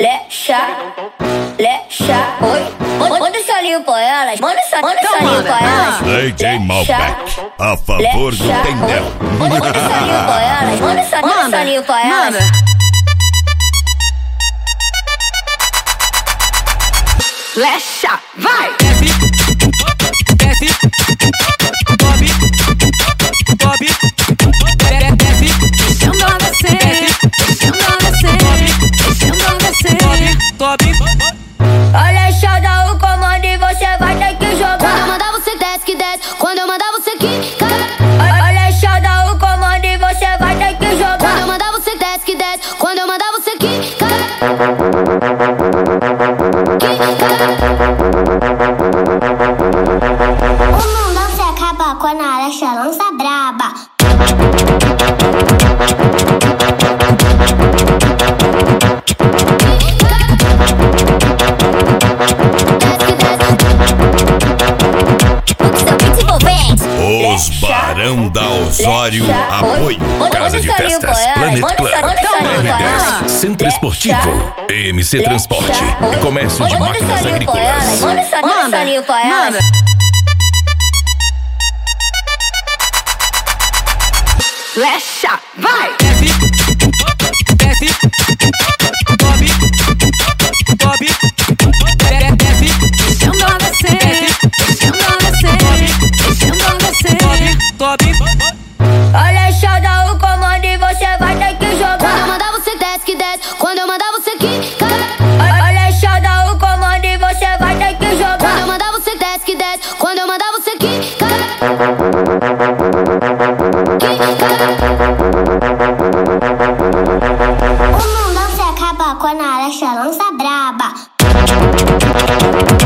lecha, oi. Manda esse olhinho pra elas, manda esse olhinho pra elas. DJ Malbec, a favor do Tendel. Manda esse olhinho pra elas, manda esse olhinho pra elas. Lecha, vai! Desce, sobe, desce, Deixando ela descer, deixando ela descer, deixando ela descer. sobe. Olha, Lecha, dá o comando e você vai ter que jogar. Quando eu mandar você desce que desce, quando eu mandar você quica. Olha, Lecha, dá o comando e você vai ter que jogar. Quando eu mandar você desce que desce, quando eu mandar você quica. O mundão se acaba quando a Lecha lança braba. Os Barão da Osório, apoio. Casa de Festas, Planet Club, R10, Centro Esportivo, MC Transporte, Comércio de Máquinas Agrícolas. Manda esse olhinho pra elas. Lecha, vai! Desce, sobe, desce, Deixando ela descer, deixando ela descer, deixando ela descer. sobe. Olha, Lecha, dá o comando e você vai ter que jogar. Quando eu mandar você desce que desce, quando eu mandar você quica. Olha, Lecha, dá o comando e você vai ter que jogar. Quando eu mandar você desce que desce, quando eu mandar você quica. O mundão se acaba quando a Lecha lança braba.